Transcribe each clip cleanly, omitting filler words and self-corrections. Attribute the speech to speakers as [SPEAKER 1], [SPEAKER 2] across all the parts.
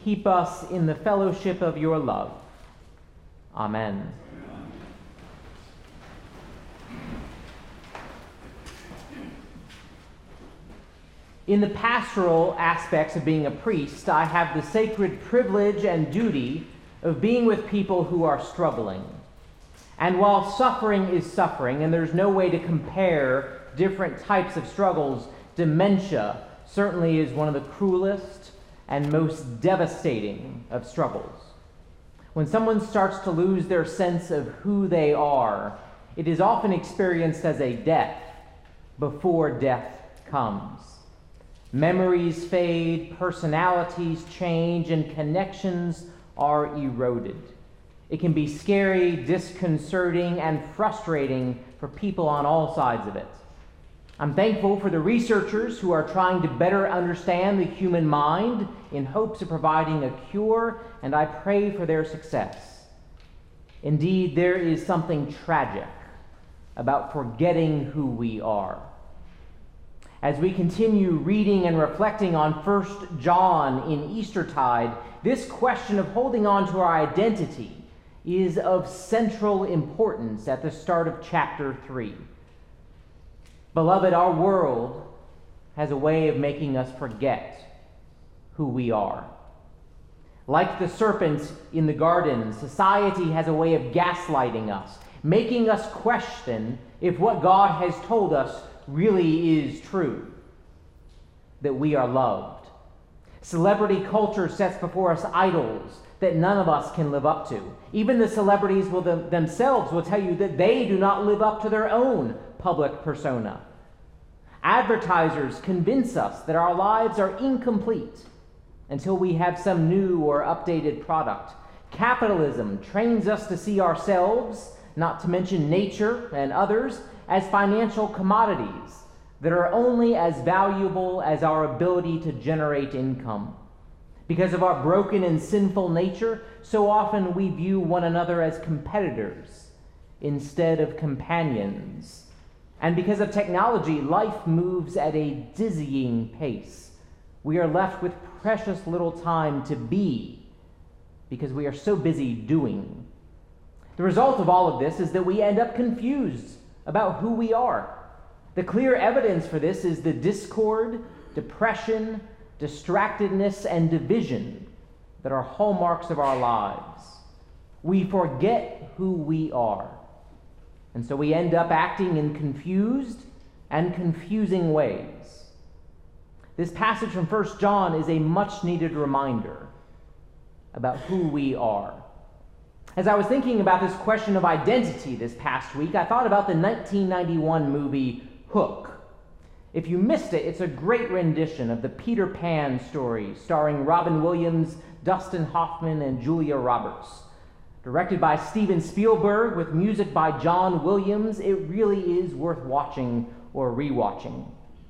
[SPEAKER 1] keep us in the fellowship of your love. Amen. In the pastoral aspects of being a priest, I have the sacred privilege and duty of being with people who are struggling. And while suffering is suffering, and there's no way to compare different types of struggles, dementia certainly is one of the cruelest and most devastating of struggles. When someone starts to lose their sense of who they are, it is often experienced as a death before death comes. Memories fade, personalities change, and connections are eroded. It can be scary, disconcerting, and frustrating for people on all sides of it. I'm thankful for the researchers who are trying to better understand the human mind in hopes of providing a cure, and I pray for their success. Indeed, there is something tragic about forgetting who we are. As we continue reading and reflecting on 1 John in Eastertide, this question of holding on to our identity is of central importance at the start of chapter 3. Beloved, our world has a way of making us forget who we are. Like the serpent in the garden, society has a way of gaslighting us, making us question if what God has told us really is true, that we are loved. Celebrity culture sets before us idols that none of us can live up to. Even the celebrities themselves will tell you that they do not live up to their own public persona. Advertisers convince us that our lives are incomplete until we have some new or updated product. Capitalism trains us to see ourselves, not to mention nature and others, as financial commodities that are only as valuable as our ability to generate income. Because of our broken and sinful nature, so often we view one another as competitors instead of companions. And because of technology, life moves at a dizzying pace. We are left with precious little time to be because we are so busy doing. The result of all of this is that we end up confused about who we are. The clear evidence for this is the discord, depression, distractedness, and division that are hallmarks of our lives. We forget who we are, and so we end up acting in confused and confusing ways. This passage from 1 John is a much-needed reminder about who we are. As I was thinking about this question of identity this past week, I thought about the 1991 movie Hook. If you missed it, it's a great rendition of the Peter Pan story starring Robin Williams, Dustin Hoffman, and Julia Roberts. Directed by Steven Spielberg with music by John Williams, it really is worth watching or rewatching.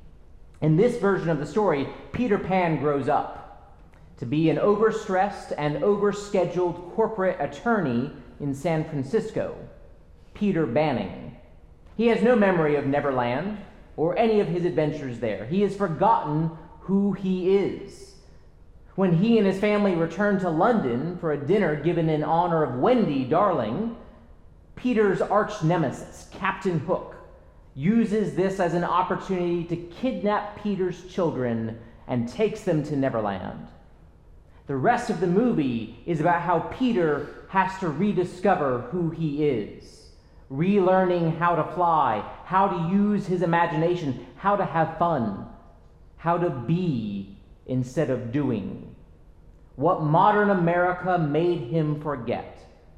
[SPEAKER 1] In this version of the story, Peter Pan grows up to be an overstressed and overscheduled corporate attorney in San Francisco, Peter Banning. He has no memory of Neverland or any of his adventures there. He has forgotten who he is. When he and his family return to London for a dinner given in honor of Wendy Darling, Peter's arch nemesis, Captain Hook, uses this as an opportunity to kidnap Peter's children and takes them to Neverland. The rest of the movie is about how Peter has to rediscover who he is, relearning how to fly, how to use his imagination, how to have fun, how to be instead of doing. What modern America made him forget.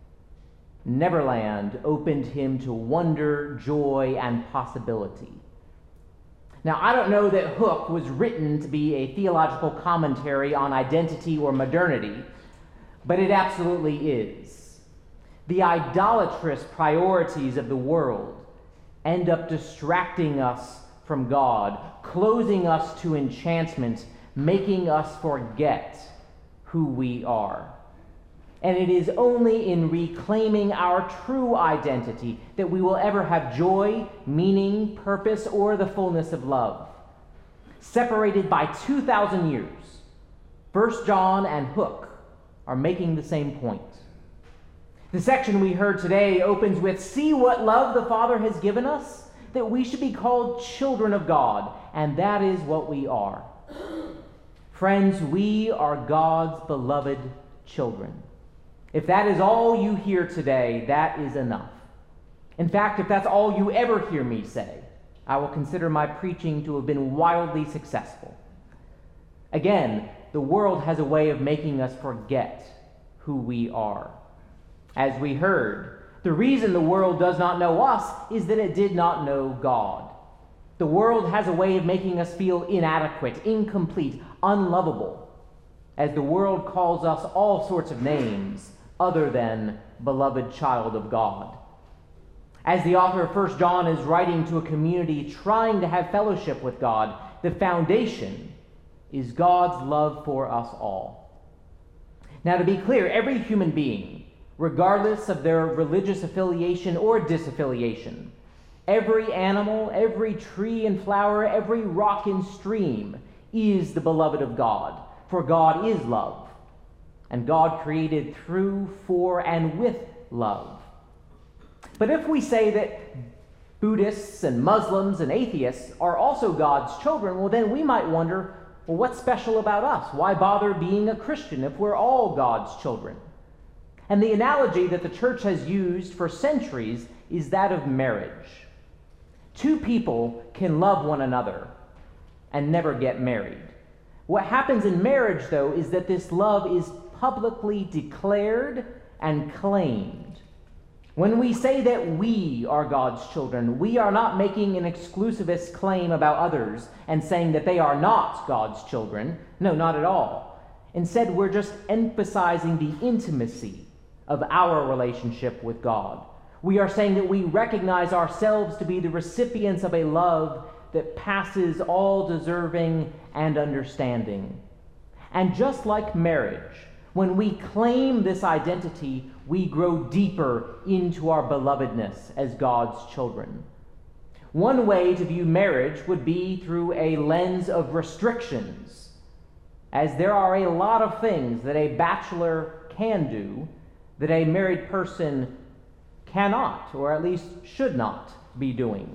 [SPEAKER 1] Neverland opened him to wonder, joy, and possibility. Now, I don't know that Hook was written to be a theological commentary on identity or modernity, but it absolutely is. The idolatrous priorities of the world end up distracting us from God, closing us to enchantment, making us forget who we are. And it is only in reclaiming our true identity that we will ever have joy, meaning, purpose, or the fullness of love. Separated by 2,000 years, 1 John and Hook are making the same point. The section we heard today opens with, "See what love the Father has given us, that we should be called children of God, and that is what we are." Friends, we are God's beloved children. If that is all you hear today, that is enough. In fact, if that's all you ever hear me say, I will consider my preaching to have been wildly successful. Again, the world has a way of making us forget who we are. As we heard, the reason the world does not know us is that it did not know God. The world has a way of making us feel inadequate, incomplete, unlovable, as the world calls us all sorts of names other than beloved child of God. As the author of 1 John is writing to a community trying to have fellowship with God, the foundation is God's love for us all. Now, to be clear, every human being, regardless of their religious affiliation or disaffiliation, every animal, every tree and flower, every rock and stream is the beloved of God, for God is love, and God created through, for, and with love. But if we say that Buddhists and Muslims and atheists are also God's children, well, then we might wonder, well, what's special about us? Why bother being a Christian if we're all God's children? And the analogy that the church has used for centuries is that of marriage. Two people can love one another and never get married. What happens in marriage, though, is that this love is publicly declared and claimed. When we say that we are God's children, we are not making an exclusivist claim about others and saying that they are not God's children. No, not at all. Instead, we're just emphasizing the intimacy of our relationship with God. We are saying that we recognize ourselves to be the recipients of a love that passes all deserving and understanding. And just like marriage, when we claim this identity, we grow deeper into our belovedness as God's children. One way to view marriage would be through a lens of restrictions, as there are a lot of things that a bachelor can do that a married person cannot, or at least should not, be doing.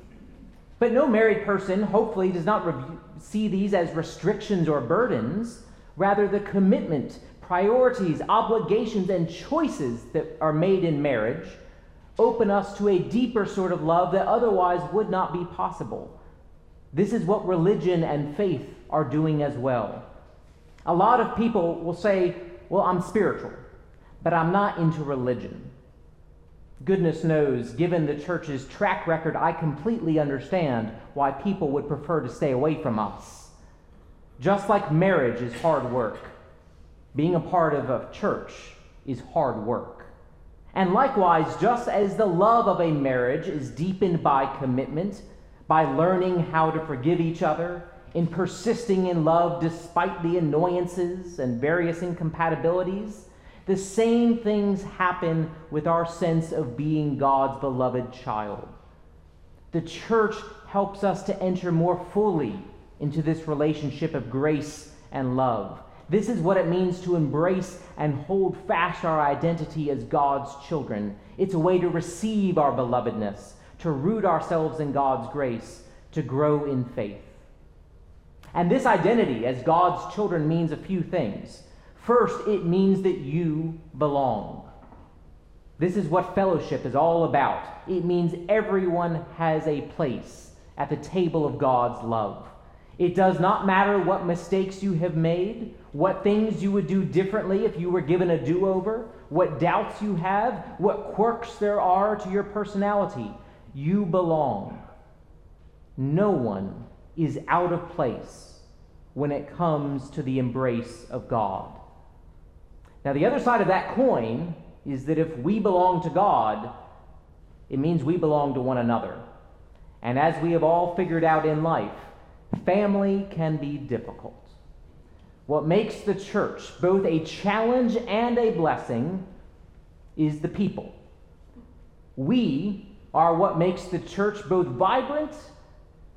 [SPEAKER 1] But no married person, hopefully, does not see these as restrictions or burdens. Rather, the commitment, priorities, obligations, and choices that are made in marriage open us to a deeper sort of love that otherwise would not be possible. This is what religion and faith are doing as well. A lot of people will say, well, I'm spiritual, but I'm not into religion. Goodness knows, given the church's track record, I completely understand why people would prefer to stay away from us. Just like marriage is hard work, being a part of a church is hard work. And likewise, just as the love of a marriage is deepened by commitment, by learning how to forgive each other, in persisting in love despite the annoyances and various incompatibilities, the same things happen with our sense of being God's beloved child. The church helps us to enter more fully into this relationship of grace and love. This is what it means to embrace and hold fast our identity as God's children. It's a way to receive our belovedness, to root ourselves in God's grace, to grow in faith. And this identity as God's children means a few things. First, it means that you belong. This is what fellowship is all about. It means everyone has a place at the table of God's love. It does not matter what mistakes you have made, what things you would do differently if you were given a do-over, what doubts you have, what quirks there are to your personality. You belong. No one is out of place when it comes to the embrace of God. Now, the other side of that coin is that if we belong to God, it means we belong to one another. And as we have all figured out in life, family can be difficult. What makes the church both a challenge and a blessing is the people. We are what makes the church both vibrant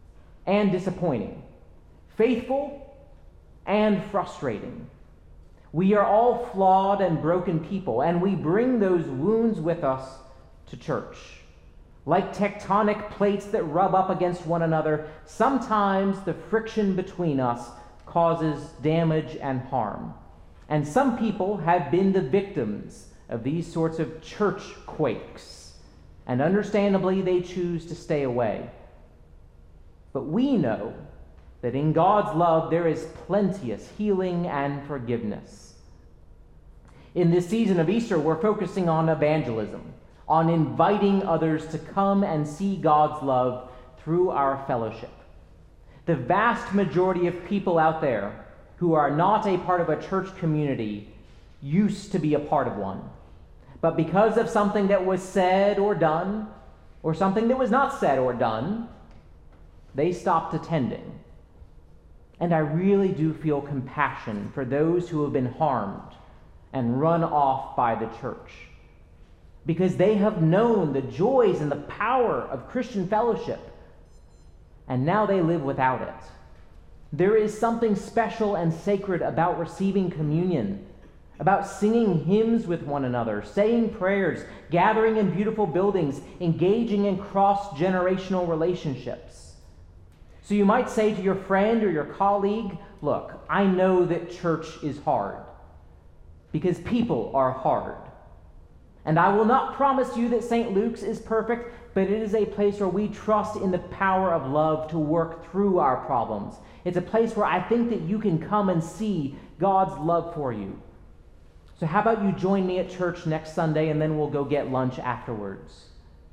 [SPEAKER 1] and disappointing, faithful and frustrating. We are all flawed and broken people, and we bring those wounds with us to church. Like tectonic plates that rub up against one another, sometimes the friction between us causes damage and harm. And some people have been the victims of these sorts of church quakes, and understandably they choose to stay away. But we know that in God's love there is plenteous healing and forgiveness. In this season of Easter, we're focusing on evangelism, on inviting others to come and see God's love through our fellowship. The vast majority of people out there who are not a part of a church community used to be a part of one. But because of something that was said or done, or something that was not said or done, they stopped attending. And I really do feel compassion for those who have been harmed and run off by the church, because they have known the joys and the power of Christian fellowship, and now they live without it. There is something special and sacred about receiving communion, about singing hymns with one another, saying prayers, gathering in beautiful buildings, engaging in cross-generational relationships. So you might say to your friend or your colleague, look, I know that church is hard, because people are hard. And I will not promise you that St. Luke's is perfect, but it is a place where we trust in the power of love to work through our problems. It's a place where I think that you can come and see God's love for you. So how about you join me at church next Sunday, and then we'll go get lunch afterwards.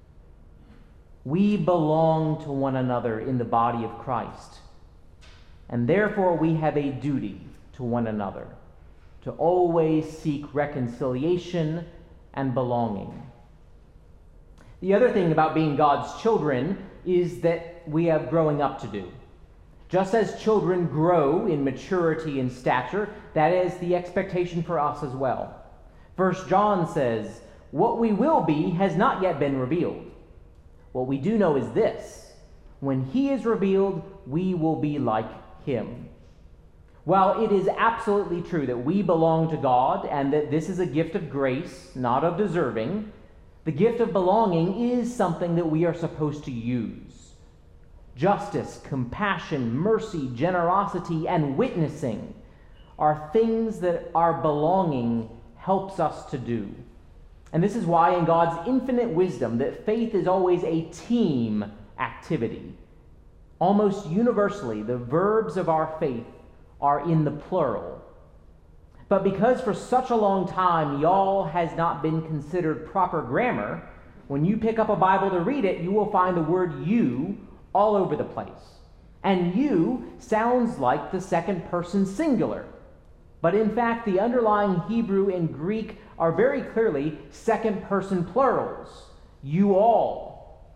[SPEAKER 1] We belong to one another in the body of Christ, and therefore we have a duty to one another to always seek reconciliation and belonging. The other thing about being God's children is that we have growing up to do. Just as children grow in maturity and stature, that is the expectation for us as well. 1 John says, "What we will be has not yet been revealed. What we do know is this: when he is revealed, we will be like him." While it is absolutely true that we belong to God and that this is a gift of grace, not of deserving, the gift of belonging is something that we are supposed to use. Justice, compassion, mercy, generosity, and witnessing are things that our belonging helps us to do. And this is why in God's infinite wisdom that faith is always a team activity. Almost universally, the verbs of our faith are in the plural. But because for such a long time y'all has not been considered proper grammar, when you pick up a Bible to read it, you will find the word you all over the place. And you sounds like the second person singular. But in fact, the underlying Hebrew and Greek are very clearly second person plurals. You all.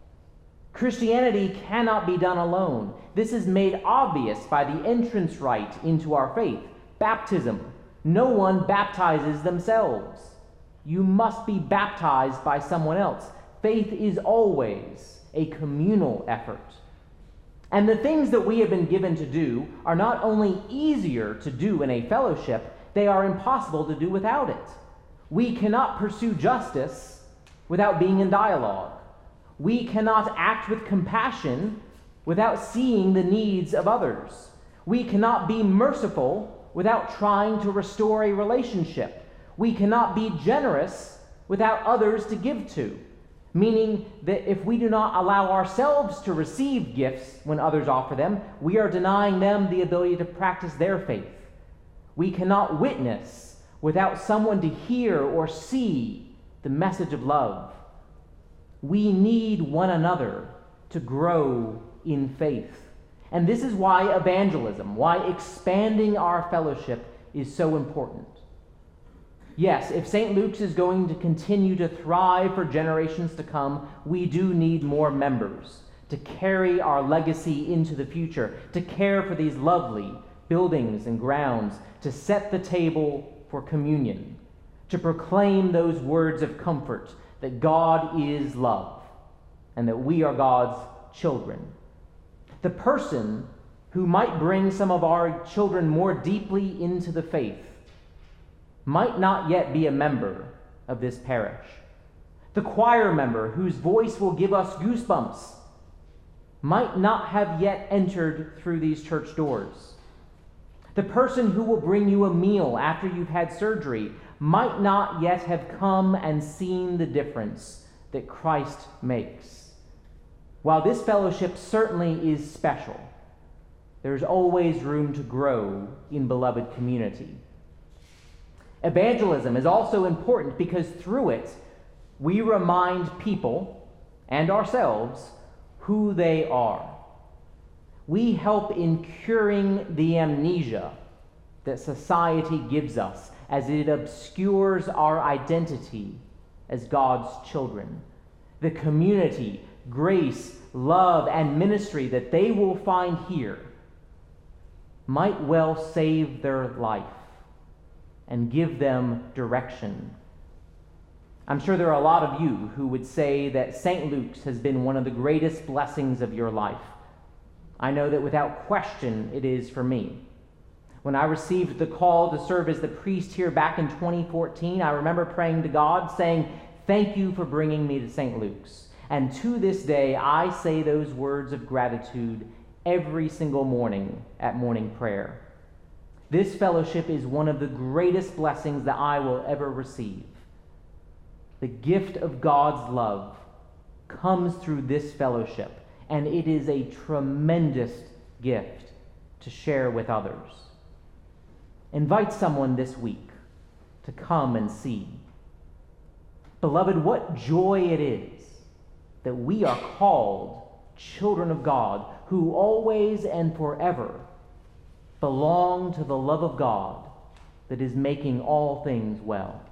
[SPEAKER 1] Christianity cannot be done alone. This is made obvious by the entrance rite into our faith, baptism. No one baptizes themselves. You must be baptized by someone else. Faith is always a communal effort. And the things that we have been given to do are not only easier to do in a fellowship, they are impossible to do without it. We cannot pursue justice without being in dialogue. We cannot act with compassion without seeing the needs of others. We cannot be merciful without trying to restore a relationship. We cannot be generous without others to give to. Meaning that if we do not allow ourselves to receive gifts when others offer them, we are denying them the ability to practice their faith. We cannot witness without someone to hear or see the message of love. We need one another to grow in faith. And this is why evangelism, why expanding our fellowship is so important. Yes, if St. Luke's is going to continue to thrive for generations to come, we do need more members to carry our legacy into the future, to care for these lovely buildings and grounds, to set the table for communion, to proclaim those words of comfort that God is love and that we are God's children. The person who might bring some of our children more deeply into the faith might not yet be a member of this parish. The choir member whose voice will give us goosebumps might not have yet entered through these church doors. The person who will bring you a meal after you've had surgery might not yet have come and seen the difference that Christ makes. While this fellowship certainly is special, there's always room to grow in beloved community. Evangelism is also important because through it, we remind people and ourselves who they are. We help in curing the amnesia that society gives us as it obscures our identity as God's children. The community, grace, love, and ministry that they will find here might well save their life and give them direction. I'm sure there are a lot of you who would say that St. Luke's has been one of the greatest blessings of your life. I know that without question it is for me. When I received the call to serve as the priest here back in 2014, I remember praying to God, saying, "Thank you for bringing me to St. Luke's." And to this day, I say those words of gratitude every single morning at morning prayer. This fellowship is one of the greatest blessings that I will ever receive. The gift of God's love comes through this fellowship, and it is a tremendous gift to share with others. Invite someone this week to come and see. Beloved, what joy it is that we are called children of God who always and forever belong to the love of God that is making all things well.